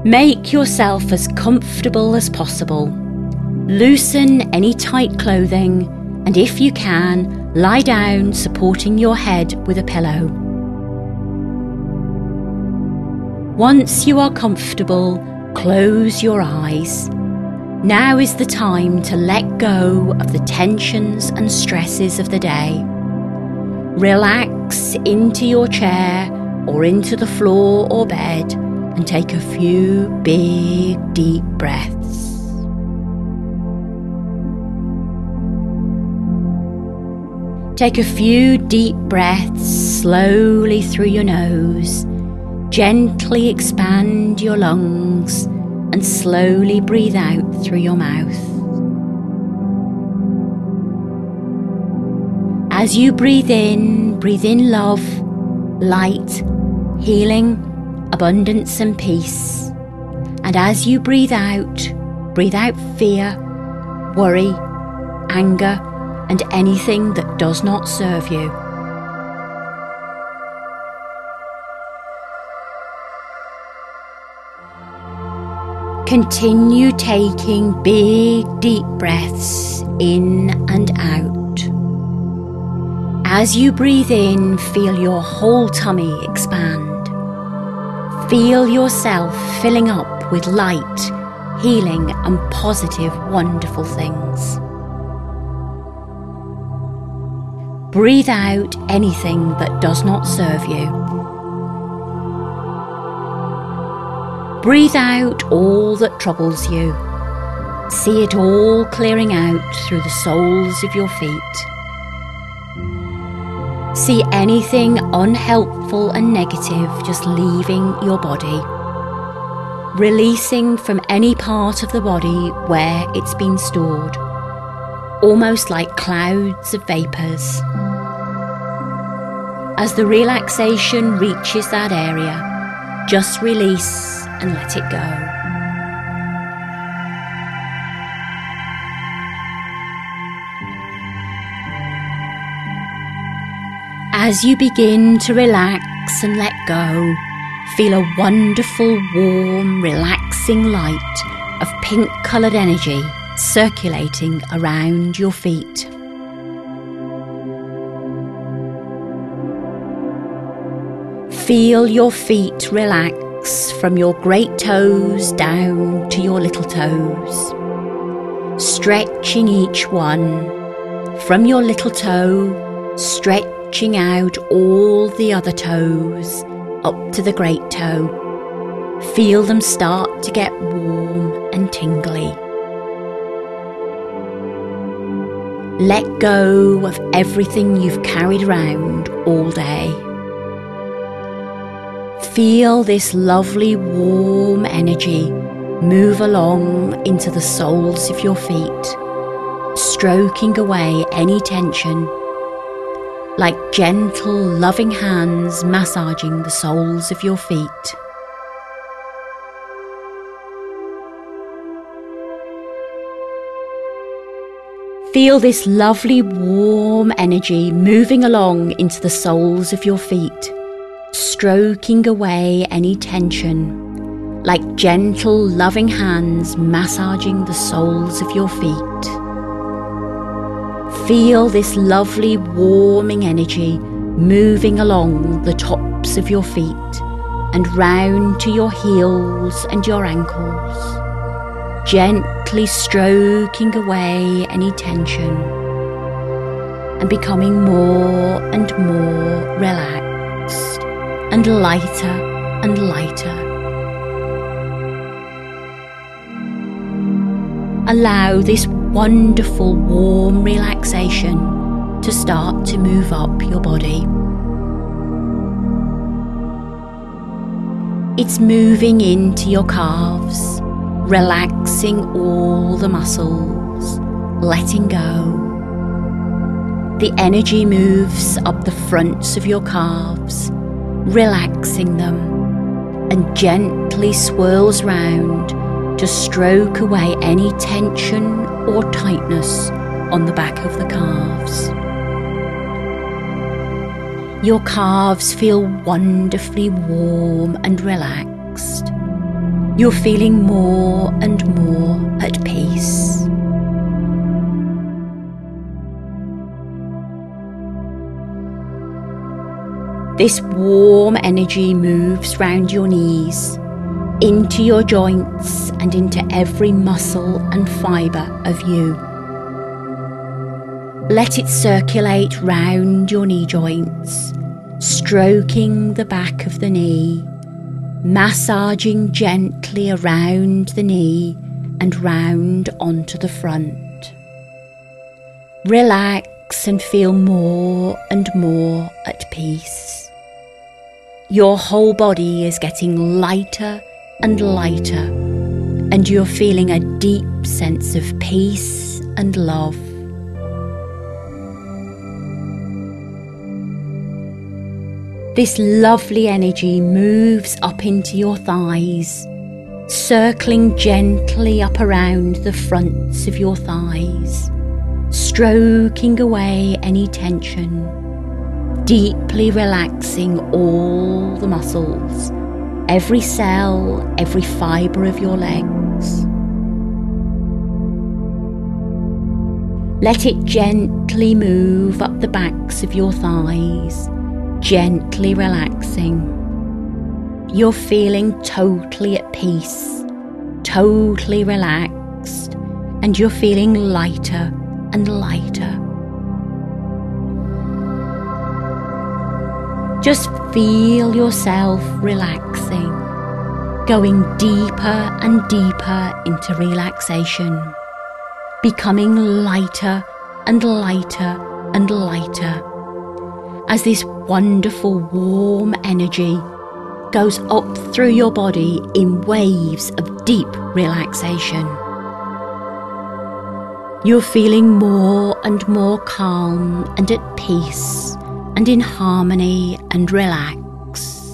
Make yourself as comfortable as possible. Loosen any tight clothing, and if you can, lie down supporting your head with a pillow. Once you are comfortable, close your eyes. Now is the time to let go of the tensions and stresses of the day. Relax into your chair or into the floor or bed and take a few big, deep breaths. Take a few deep breaths slowly through your nose. Gently expand your lungs and slowly breathe out through your mouth. As you breathe in love, light, healing, abundance and peace. And as you breathe out fear, worry, anger, and anything that does not serve you. Continue taking big, deep breaths in and out. As you breathe in, feel your whole tummy expand. Feel yourself filling up with light, healing, and positive, wonderful things. Breathe out anything that does not serve you. Breathe out all that troubles you. See it all clearing out through the soles of your feet. See anything unhelpful and negative just leaving your body, releasing from any part of the body where it's been stored, almost like clouds of vapours. As the relaxation reaches that area, just release and let it go. As you begin to relax and let go, feel a wonderful, warm, relaxing light of pink-coloured energy circulating around your feet. Feel your feet relax from your great toes down to your little toes, stretching each one from your little toe, stretching out all the other toes up to the great toe. Feel them start to get warm and tingly. Let go of everything you've carried around all day. Feel this lovely warm energy move along into the soles of your feet, stroking away any tension, like gentle, loving hands massaging the soles of your feet. Feel this lovely warm energy moving along into the soles of your feet, stroking away any tension, like gentle, loving hands massaging the soles of your feet. Feel this lovely, warming energy moving along the tops of your feet and round to your heels and your ankles, gently stroking away any tension and becoming more and more relaxed and lighter and lighter. Allow this wonderful warm relaxation to start to move up your body. It's moving into your calves, relaxing all the muscles, letting go. The energy moves up the fronts of your calves, relaxing them, and gently swirls round to stroke away any tension or tightness on the back of the calves. Your calves feel wonderfully warm and relaxed. You're feeling more and more at peace. This warm energy moves round your knees, into your joints and into every muscle and fibre of you. Let it circulate round your knee joints, stroking the back of the knee, massaging gently around the knee and round onto the front. Relax and feel more and more at peace. Your whole body is getting lighter and lighter, and you're feeling a deep sense of peace and love. This lovely energy moves up into your thighs, circling gently up around the fronts of your thighs, stroking away any tension, deeply relaxing all the muscles, every cell, every fibre of your legs. Let it gently move up the backs of your thighs, gently relaxing. You're feeling totally at peace, totally relaxed, and you're feeling lighter and lighter. Just feel yourself relaxing, going deeper and deeper into relaxation, becoming lighter and lighter and lighter as this wonderful warm energy goes up through your body in waves of deep relaxation. You're feeling more and more calm and at peace and in harmony and relaxed.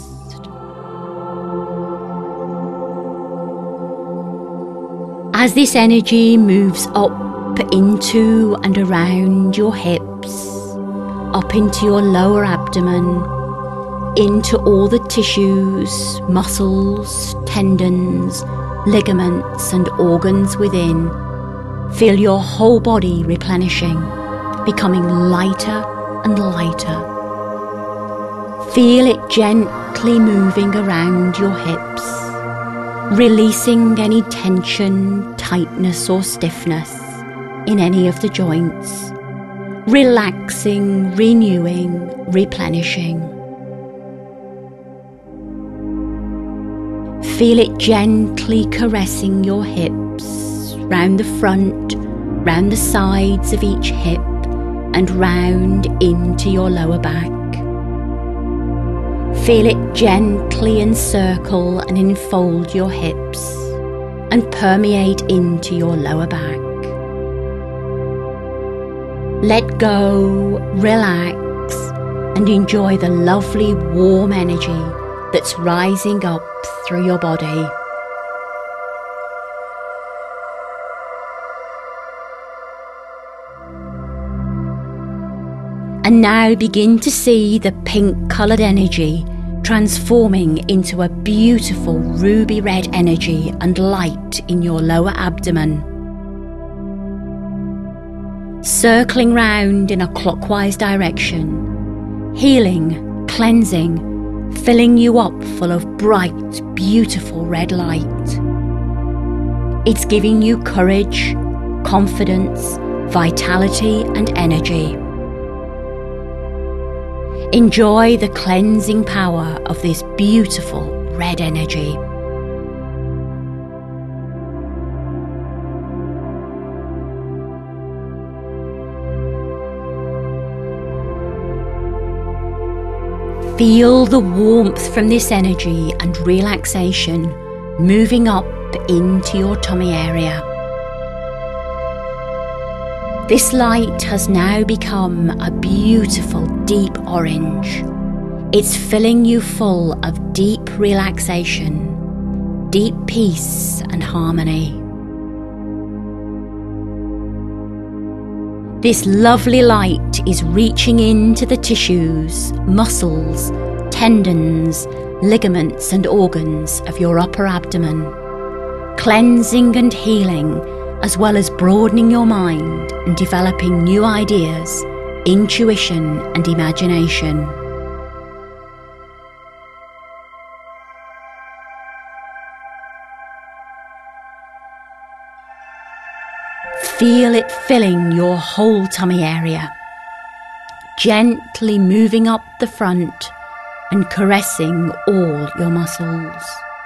As this energy moves up into and around your hips, up into your lower abdomen, into all the tissues, muscles, tendons, ligaments and organs within, feel your whole body replenishing, becoming lighter and lighter. Feel it gently moving around your hips, releasing any tension, tightness or stiffness in any of the joints, relaxing, renewing, replenishing. Feel it gently caressing your hips, round the front, round the sides of each hip, and round into your lower back. Feel it gently encircle and enfold your hips and permeate into your lower back. Let go, relax, and enjoy the lovely warm energy that's rising up through your body. And now begin to see the pink-coloured energy transforming into a beautiful ruby red energy and light in your lower abdomen. Circling round in a clockwise direction, healing, cleansing, filling you up full of bright, beautiful red light. It's giving you courage, confidence, vitality and energy. Enjoy the cleansing power of this beautiful red energy. Feel the warmth from this energy and relaxation moving up into your tummy area. This light has now become a beautiful deep orange. It's filling you full of deep relaxation, deep peace and harmony. This lovely light is reaching into the tissues, muscles, tendons, ligaments and organs of your upper abdomen, cleansing and healing, as well as broadening your mind and developing new ideas, intuition and imagination. Feel it filling your whole tummy area, gently moving up the front and caressing all your muscles.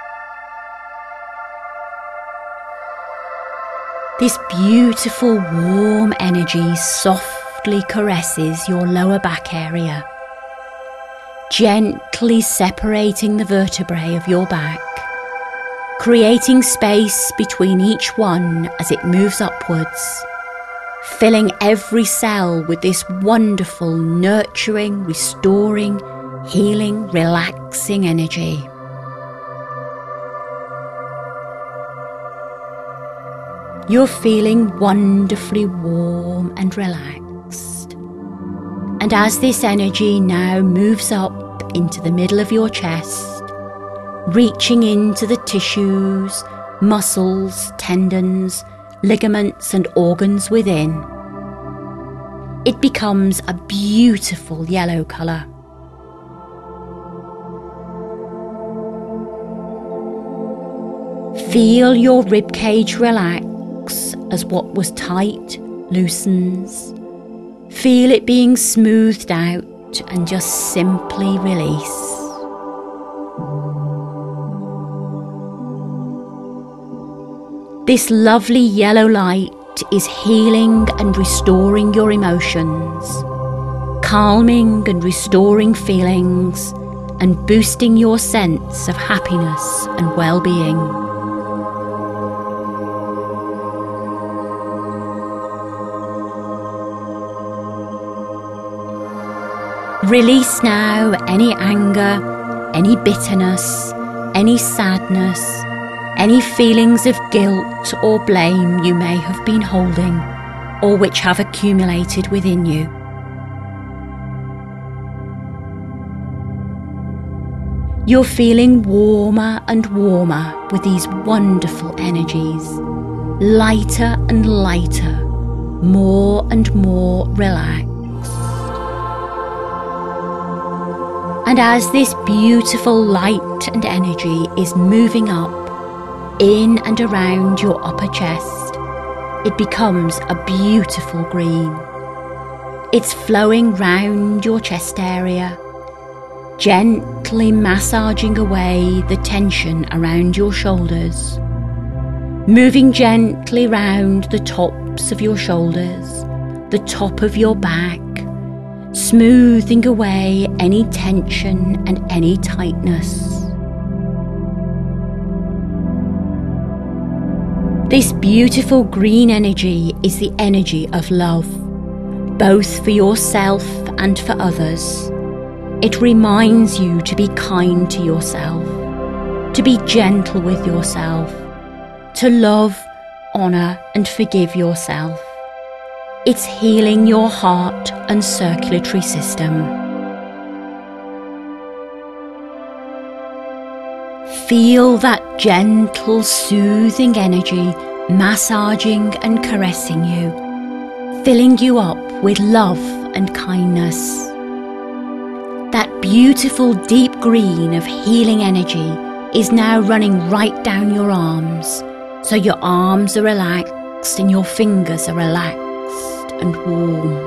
This beautiful warm energy softly caresses your lower back area, gently separating the vertebrae of your back, creating space between each one as it moves upwards, filling every cell with this wonderful, nurturing, restoring, healing, relaxing energy. You're feeling wonderfully warm and relaxed. And as this energy now moves up into the middle of your chest, reaching into the tissues, muscles, tendons, ligaments and organs within, it becomes a beautiful yellow colour. Feel your ribcage relax as what was tight loosens. Feel it being smoothed out and just simply release. This lovely yellow light is healing and restoring your emotions, calming and restoring feelings, and boosting your sense of happiness and well-being. Release now any anger, any bitterness, any sadness, any feelings of guilt or blame you may have been holding or which have accumulated within you. You're feeling warmer and warmer with these wonderful energies, lighter and lighter, more and more relaxed. And as this beautiful light and energy is moving up, in and around your upper chest, it becomes a beautiful green. It's flowing round your chest area, gently massaging away the tension around your shoulders, moving gently round the tops of your shoulders, the top of your back, smoothing away any tension and any tightness. This beautiful green energy is the energy of love, both for yourself and for others. It reminds you to be kind to yourself, to be gentle with yourself, to love, honour and forgive yourself. It's healing your heart and circulatory system. Feel that gentle, soothing energy massaging and caressing you, filling you up with love and kindness. That beautiful deep green of healing energy is now running right down your arms, so your arms are relaxed and your fingers are relaxed and warm.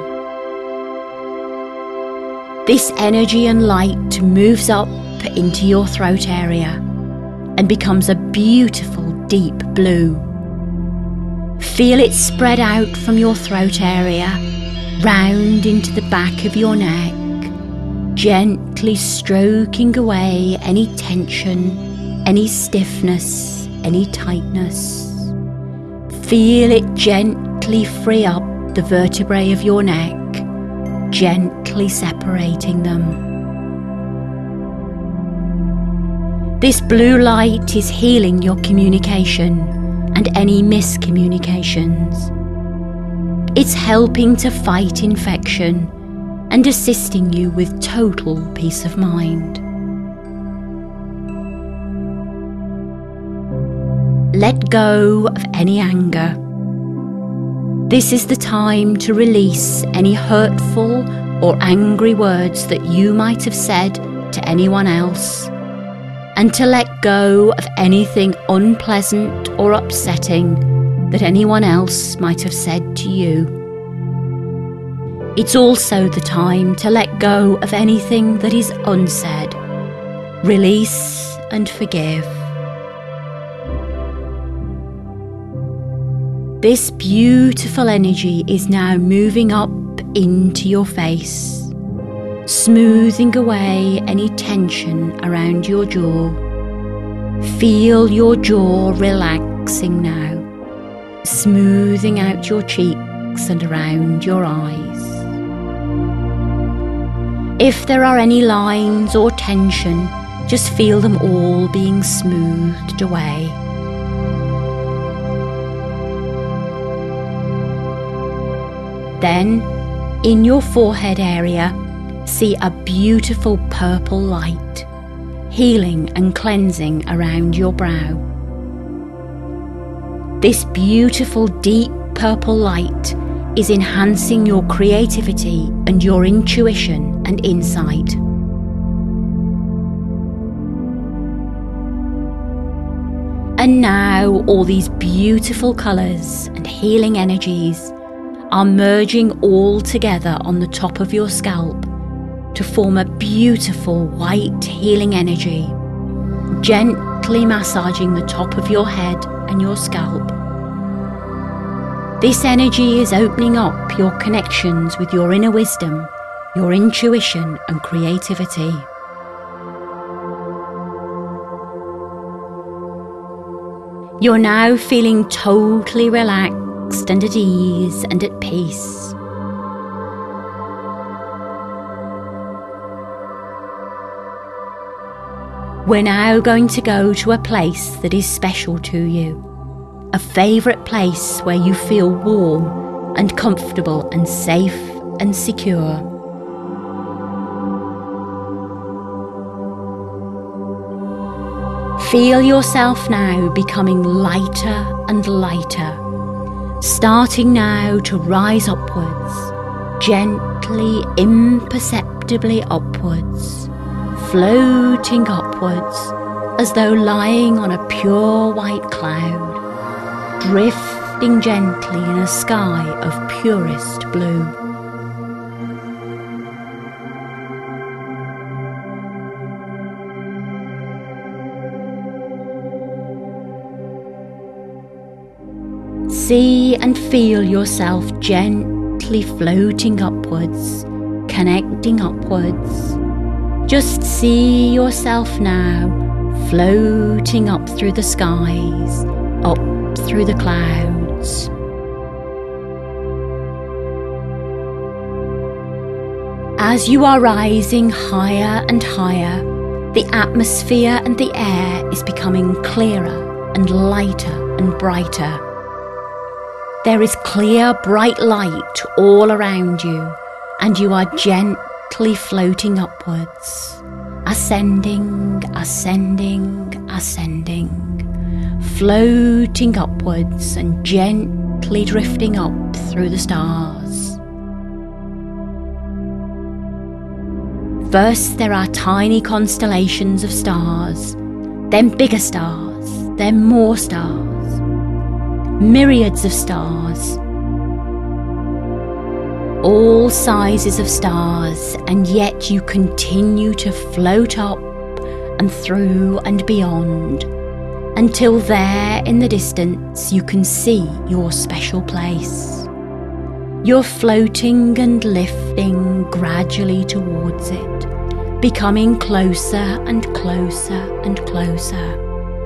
This energy and light moves up into your throat area and becomes a beautiful deep blue. Feel it spread out from your throat area, round into the back of your neck, gently stroking away any tension, any stiffness, any tightness. Feel it gently free up the vertebrae of your neck, gently separating them. This blue light is healing your communication and any miscommunications. It's helping to fight infection and assisting you with total peace of mind. let go of any anger. This is the time to release any hurtful or angry words that you might have said to anyone else, and to let go of anything unpleasant or upsetting that anyone else might have said to you. It's also the time to let go of anything that is unsaid. Release and forgive. This beautiful energy is now moving up into your face, smoothing away any tension around your jaw. Feel your jaw relaxing now, smoothing out your cheeks and around your eyes. If there are any lines or tension, just feel them all being smoothed away. Then, in your forehead area, see a beautiful purple light, healing and cleansing around your brow. This beautiful deep purple light is enhancing your creativity and your intuition and insight. And now all these beautiful colours and healing energies are merging all together on the top of your scalp to form a beautiful white healing energy, gently massaging the top of your head and your scalp. This energy is opening up your connections with your inner wisdom, your intuition and creativity. You're now feeling totally relaxed and at ease and at peace. We're now going to go to a place that is special to you, a favourite place where you feel warm and comfortable and safe and secure. Feel yourself now becoming lighter and lighter, starting now to rise upwards, gently, imperceptibly upwards, floating upwards as though lying on a pure white cloud, drifting gently in a sky of purest blue. See and feel yourself gently floating upwards, connecting upwards. Just see yourself now floating up through the skies, up through the clouds. As you are rising higher and higher, the atmosphere and the air is becoming clearer and lighter and brighter. There is clear, bright light all around you, and you are gently floating upwards, ascending, ascending, ascending, floating upwards and gently drifting up through the stars. First, there are tiny constellations of stars, then bigger stars, then more stars. Myriads of stars, all sizes of stars, and yet you continue to float up and through and beyond until there in the distance you can see your special place. You're floating and lifting gradually towards it, becoming closer and closer and closer.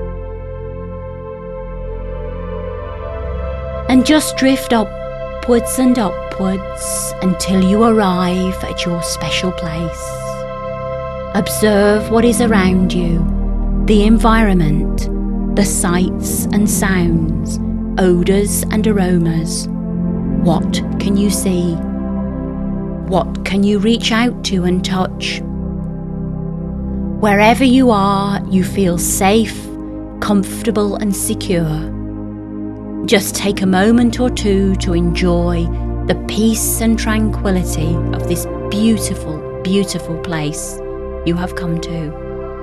And just drift upwards and upwards until you arrive at your special place. Observe what is around you, the environment, the sights and sounds, odours and aromas. What can you see? What can you reach out to and touch? Wherever you are, you feel safe, comfortable and secure. Just take a moment or two to enjoy the peace and tranquility of this beautiful, beautiful place you have come to.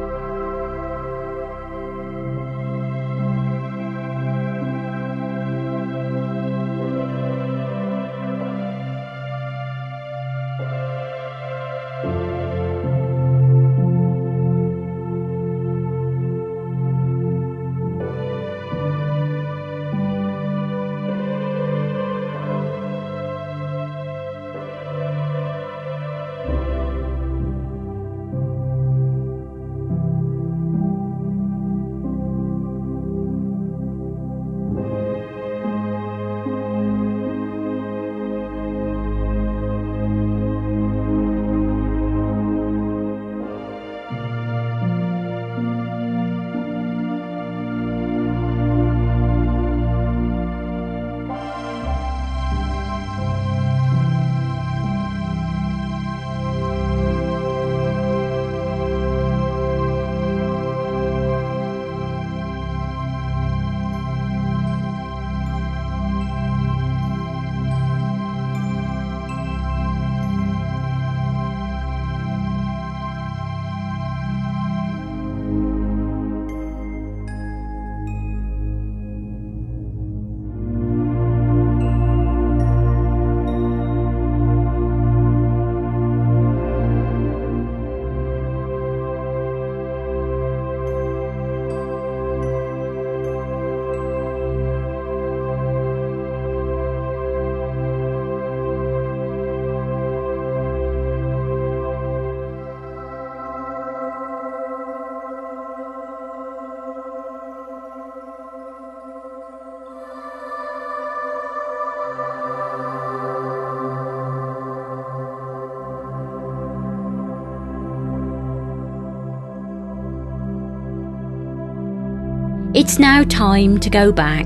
It's now time to go back.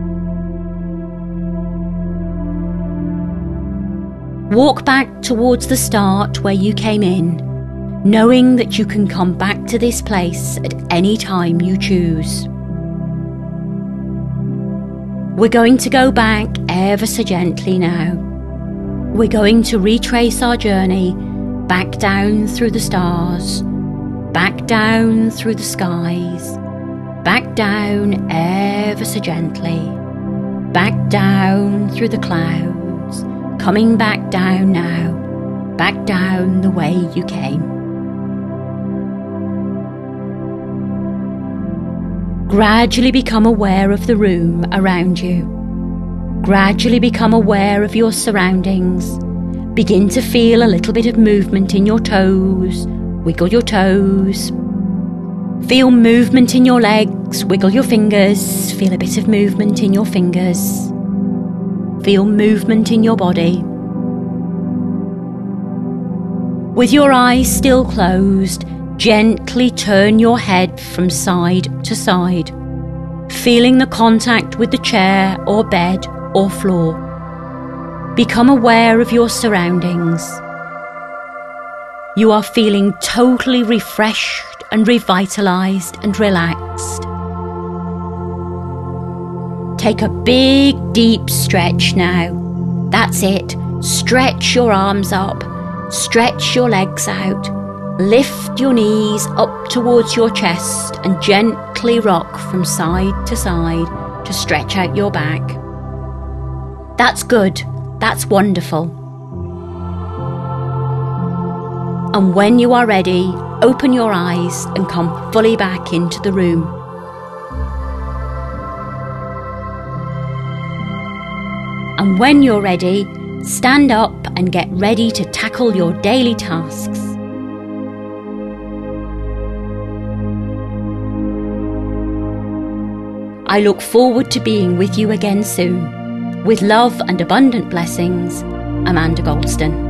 Walk back towards the start where you came in, knowing that you can come back to this place at any time you choose. We're going to go back ever so gently now. We're going to retrace our journey back down through the stars, back down through the skies, back down ever so gently, back down through the clouds, coming back down now, back down the way you came. Gradually become aware of the room around you. Gradually become aware of your surroundings. Begin to feel a little bit of movement in your toes. Wiggle your toes. Feel movement in your legs, wiggle your fingers, feel a bit of movement in your fingers. Feel movement in your body. With your eyes still closed, gently turn your head from side to side, feeling the contact with the chair or bed or floor. Become aware of your surroundings. You are feeling totally refreshed and revitalized and relaxed. Take a big deep stretch now. That's it. Stretch your arms up, stretch your legs out, lift your knees up towards your chest and gently rock from side to stretch out your back. That's good. That's wonderful. And when you are ready, open your eyes and come fully back into the room. And when you're ready, stand up and get ready to tackle your daily tasks. I look forward to being with you again soon. With love and abundant blessings, Amanda Goldston.